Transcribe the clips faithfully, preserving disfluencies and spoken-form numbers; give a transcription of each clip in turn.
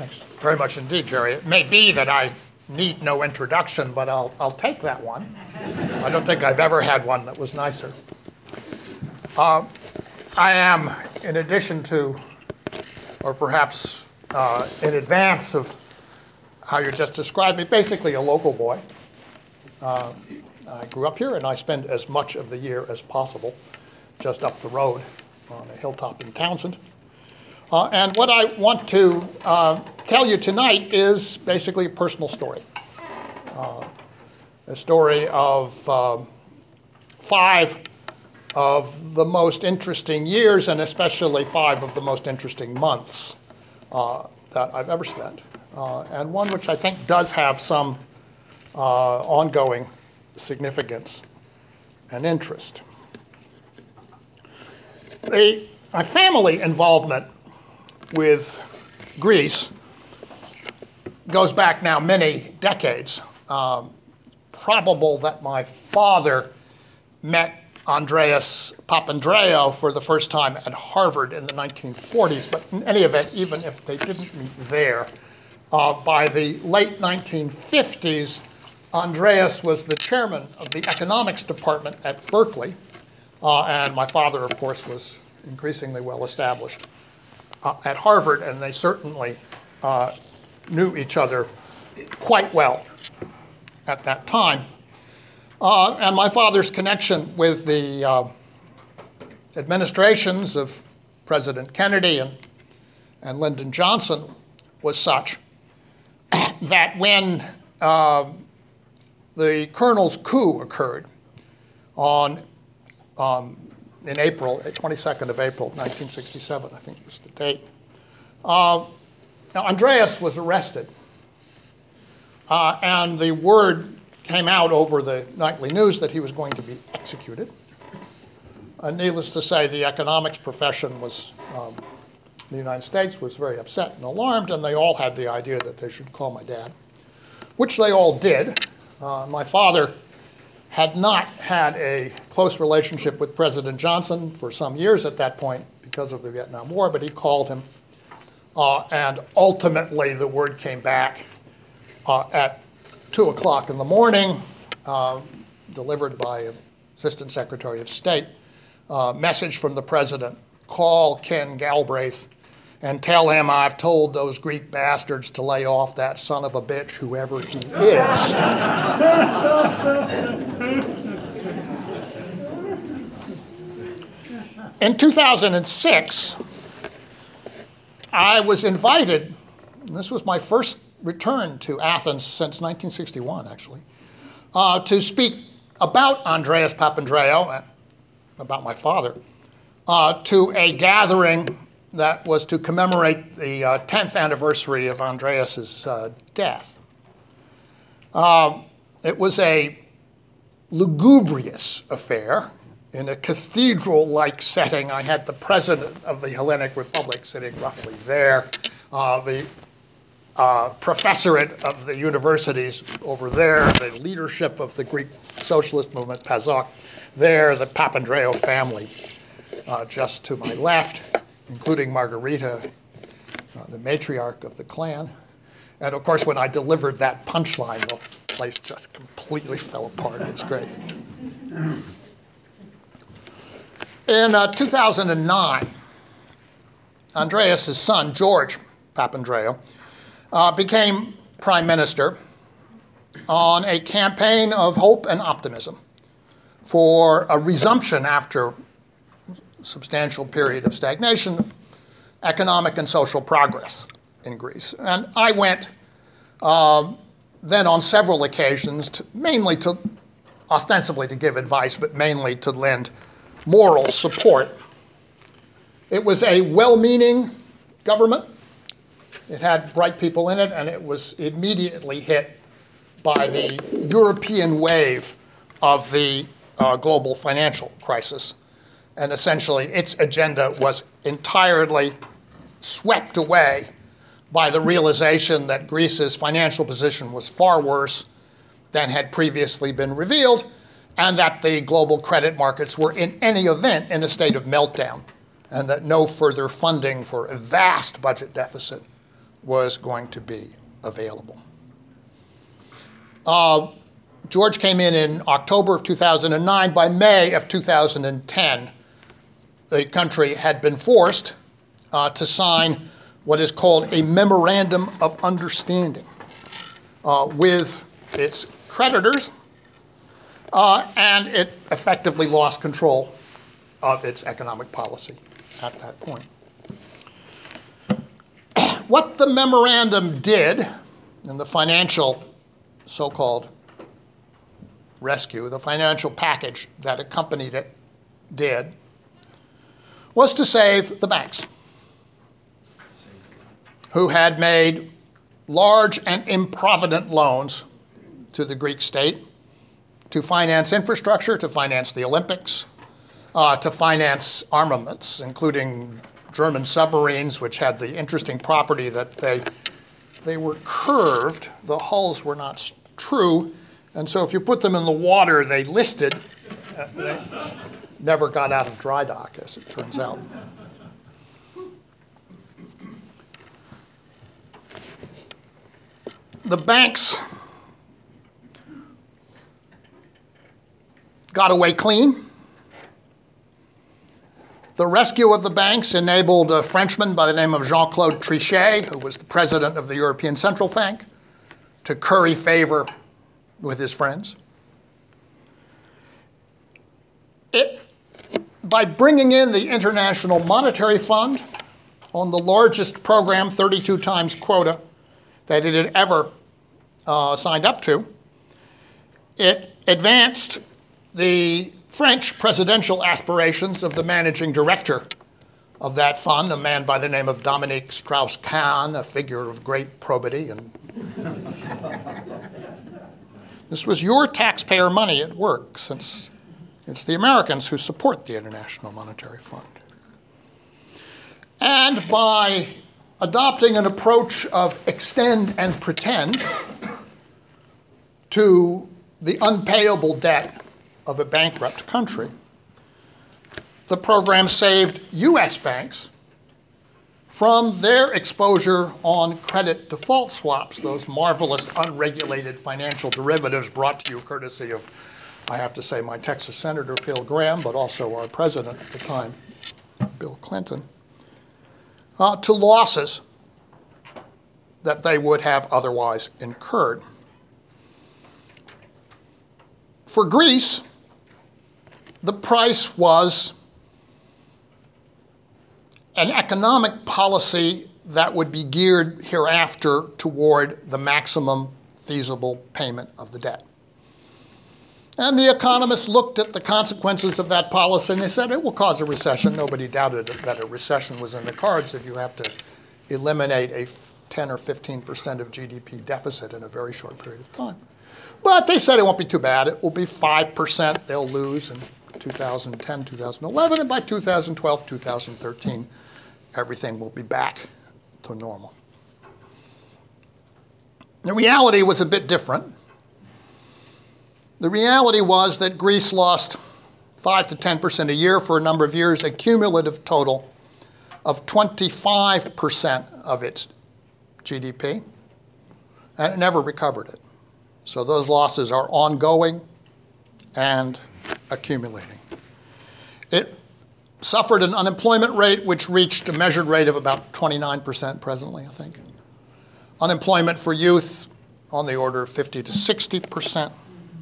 Thanks very much indeed, Jerry. It may be that I need no introduction, but I'll, I'll take that one. I don't think I've ever had one that was nicer. Uh, I am, in addition to, or perhaps uh, in advance of how you just described me, basically a local boy. Uh, I grew up here, and I spend as much of the year as possible just up the road on a hilltop in Townsend. Uh, and what I want to uh, tell you tonight is basically a personal story. Uh, a story of uh, five of the most interesting years, and especially five of the most interesting months uh, that I've ever spent. Uh, and one which I think does have some uh, ongoing significance and interest. The, my family involvement with Greece goes back now many decades. Um, probable that my father met Andreas Papandreou for the first time at Harvard in the nineteen forties, but in any event, even if they didn't meet there, uh, by the late nineteen fifties, Andreas was the chairman of the economics department at Berkeley, uh, and my father, of course, was increasingly well established uh, at Harvard, and they certainly uh, knew each other quite well at that time. Uh, and my father's connection with the uh, administrations of President Kennedy and, and Lyndon Johnson was such that when uh, the colonel's coup occurred on um, in April, twenty-second of April, nineteen sixty-seven, I think was the date, uh, now Andreas was arrested. Uh, and the word came out over the nightly news that he was going to be executed. Uh, needless to say, the economics profession was, um, the United States was very upset and alarmed, and they all had the idea that they should call my dad, which they all did. Uh, my father had not had a close relationship with President Johnson for some years at that point because of the Vietnam War, but he called him, uh, and ultimately the word came back uh, at two o'clock in the morning, uh, delivered by Assistant Secretary of State, uh, message from the president: call Ken Galbraith and tell him I've told those Greek bastards to lay off that son of a bitch, whoever he is. In two thousand six, I was invited, and this was my first return to Athens since nineteen sixty-one, actually, uh, to speak about Andreas Papandreou, about my father, uh, to a gathering that was to commemorate the uh, tenth anniversary of Andreas's uh, death. Uh, it was a lugubrious affair in a cathedral-like setting. I had the president of the Hellenic Republic sitting roughly there, uh, the Uh, professorate of the universities over there, the leadership of the Greek socialist movement, PASOK, there, the Papandreou family uh, just to my left, including Margarita, uh, the matriarch of the clan. And of course, when I delivered that punchline, the place just completely fell apart. It's great. In uh, two thousand nine, Andreas' son, George Papandreou, Uh, became prime minister on a campaign of hope and optimism for a resumption after a substantial period of stagnation, economic and social progress in Greece. And I went uh, then on several occasions, to, mainly to, ostensibly to give advice, but mainly to lend moral support. It was a well-meaning government. It had bright people in it, and it was immediately hit by the European wave of the uh, global financial crisis. And essentially, its agenda was entirely swept away by the realization that Greece's financial position was far worse than had previously been revealed, and that the global credit markets were in any event in a state of meltdown, and that no further funding for a vast budget deficit was going to be available. Uh, George came in in October of two thousand nine. By May of two thousand ten, the country had been forced uh, to sign what is called a Memorandum of Understanding uh, with its creditors, uh, and it effectively lost control of its economic policy at that point. What the memorandum did in the financial so-called rescue, the financial package that accompanied it did, was to save the banks, who had made large and improvident loans to the Greek state to finance infrastructure, to finance the Olympics, uh, to finance armaments, including German submarines, which had the interesting property that they they were curved. The hulls were not true, and so if you put them in the water, they listed. Uh, they never got out of dry dock, as it turns out. The banks got away clean. The rescue of the banks enabled a Frenchman by the name of Jean-Claude Trichet, who was the president of the European Central Bank, to curry favor with his friends. It, by bringing in the International Monetary Fund on the largest program, thirty-two times quota, that it had ever uh, signed up to, it advanced the French presidential aspirations of the managing director of that fund, a man by the name of Dominique Strauss-Kahn, a figure of great probity. And this was your taxpayer money at work, since it's the Americans who support the International Monetary Fund. And by adopting an approach of extend and pretend to the unpayable debt of a bankrupt country, the program saved U S banks from their exposure on credit default swaps, those marvelous unregulated financial derivatives brought to you courtesy of, I have to say, my Texas Senator Phil Gramm, but also our president at the time, Bill Clinton, uh, to losses that they would have otherwise incurred. For Greece, the price was an economic policy that would be geared hereafter toward the maximum feasible payment of the debt. And the economists looked at the consequences of that policy and they said it will cause a recession. Nobody doubted that a recession was in the cards if you have to eliminate a ten or fifteen percent of G D P deficit in a very short period of time. But they said it won't be too bad. It will be five percent they'll lose in two thousand ten, two thousand eleven, and by two thousand twelve, two thousand thirteen, everything will be back to normal. The reality was a bit different. The reality was that Greece lost five to ten percent a year for a number of years, a cumulative total of twenty-five percent of its G D P, and it never recovered it. So those losses are ongoing and accumulating. It suffered an unemployment rate which reached a measured rate of about twenty-nine percent presently, I think. Unemployment for youth on the order of fifty to sixty percent.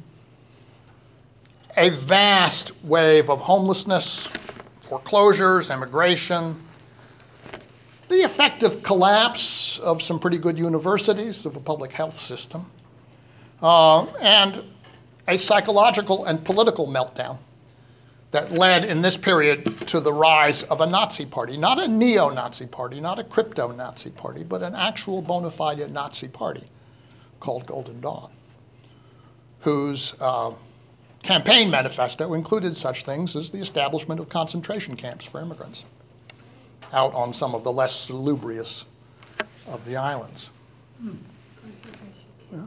A vast wave of homelessness, foreclosures, immigration, the effective collapse of some pretty good universities, of a public health system, uh, and a psychological and political meltdown that led in this period to the rise of a Nazi party, not a neo-Nazi party, not a crypto-Nazi party, but an actual bona fide Nazi party called Golden Dawn, whose uh, campaign manifesto included such things as the establishment of concentration camps for immigrants out on some of the less salubrious of the islands. Hmm. Yeah.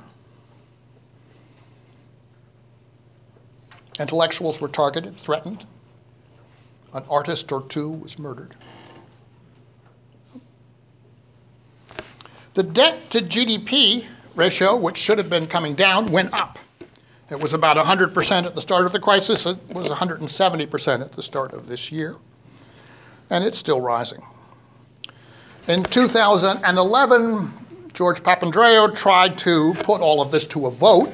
Intellectuals were targeted, threatened. An artist or two was murdered. The debt to G D P ratio, which should have been coming down, went up. It was about one hundred percent at the start of the crisis. It was one hundred seventy percent at the start of this year. And it's still rising. In two thousand eleven, George Papandreou tried to put all of this to a vote.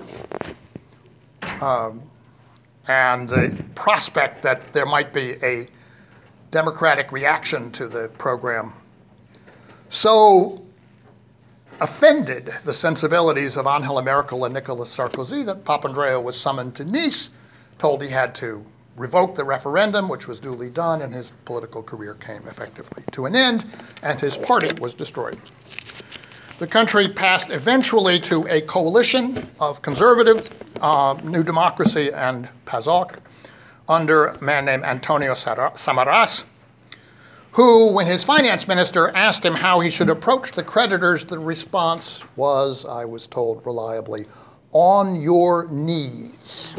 Um, and the prospect that there might be a democratic reaction to the program so offended the sensibilities of Angela Merkel and Nicolas Sarkozy that Papandreou was summoned to Nice, told he had to revoke the referendum, which was duly done, and his political career came effectively to an end, and his party was destroyed. The country passed eventually to a coalition of conservative, uh, New Democracy and PASOK, under a man named Antonio Samaras, who, when his finance minister asked him how he should approach the creditors, the response was, I was told reliably, on your knees.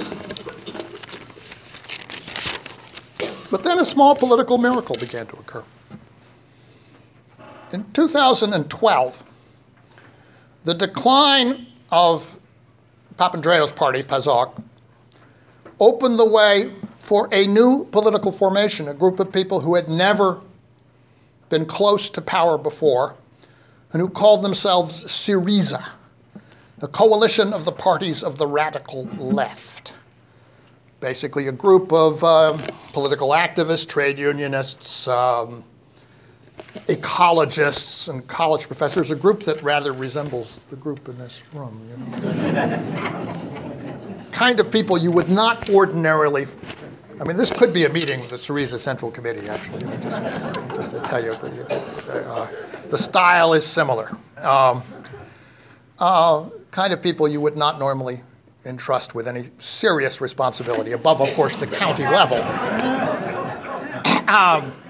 But then a small political miracle began to occur. In two thousand twelve, the decline of Papandreou's party, PASOK, opened the way for a new political formation, a group of people who had never been close to power before, and who called themselves Syriza, a coalition of the parties of the radical left. Basically a group of uh, political activists, trade unionists, um, ecologists, and college professors, a group that rather resembles the group in this room. You know, kind of people you would not ordinarily, I mean, this could be a meeting with the Syriza Central Committee, actually, just, just to tell you, the, uh, the style is similar. Um, uh, kind of people you would not normally entrust with any serious responsibility, above, of course, the county level. Um,